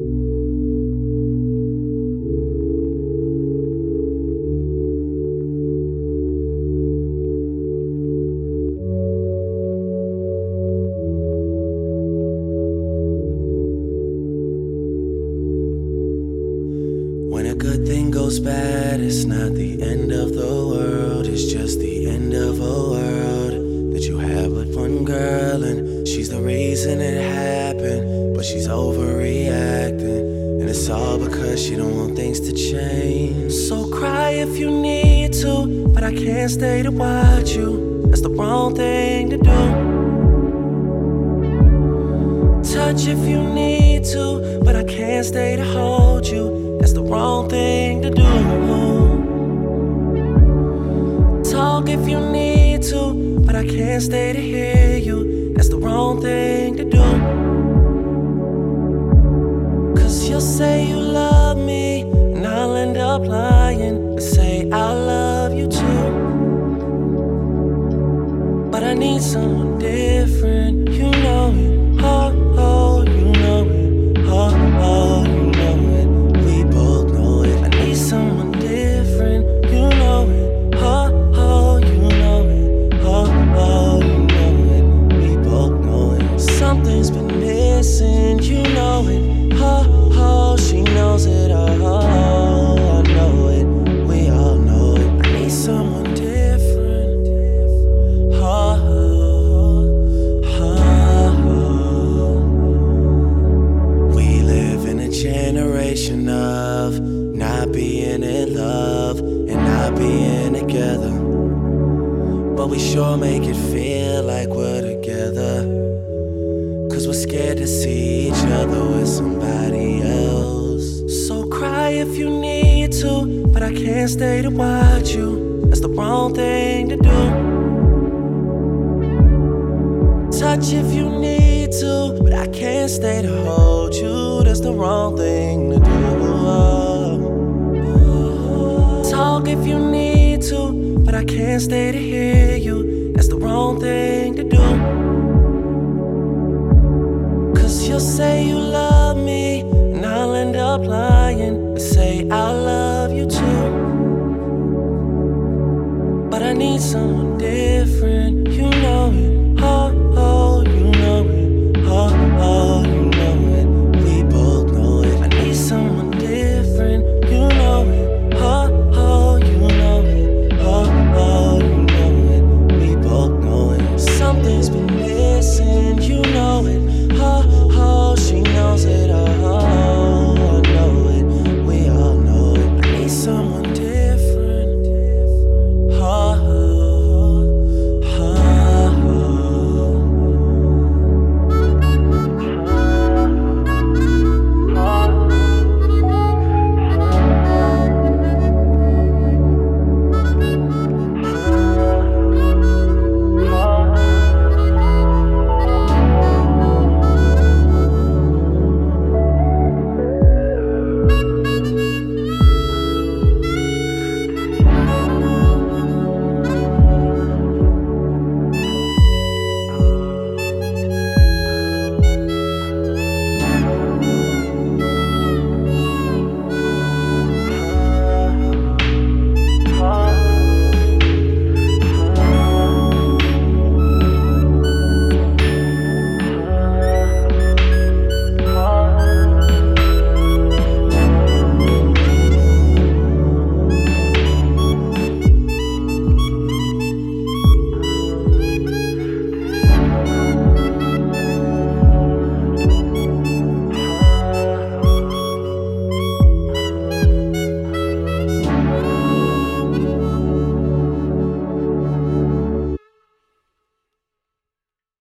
When a good thing goes bad, it's not the end of the world. It's just the end of a world that you have with one girl, and she's the reason it happened, but she's overreacting, and it's all because she don't want things to change. So cry if you need to, but I can't stay to watch you. That's the wrong thing to do. Touch if you need to, but I can't stay to hold you. That's the wrong thing to do. Talk if you need to, but I can't stay to hear you. That's the wrong thing to do. Cause you'll say you love me, and I'll end up lying and say I love you too. But I need someone different, you know it. Oh, oh, you know it. Oh, oh, you know it. We both know it. I need someone different, you know it. Oh, oh, you know it. Oh, oh, you know it. We both know it. Something's been missing, you know it. Oh, oh, she knows it. Oh, I know it. We all know it. I need someone different. Oh, generation of not being in love and not being together, but we sure make it feel like we're together, cause we're scared to see each other with somebody else. So cry if you need to, but I can't stay to watch you. That's the wrong thing to do. Touch if you need to, but I can't stay to hold you. That's the wrong thing to do. Talk if you need to, but I can't stay to hear you. That's the wrong thing to do. Cause you'll say you love me, and I'll end up lying and say I love you too. But I need someone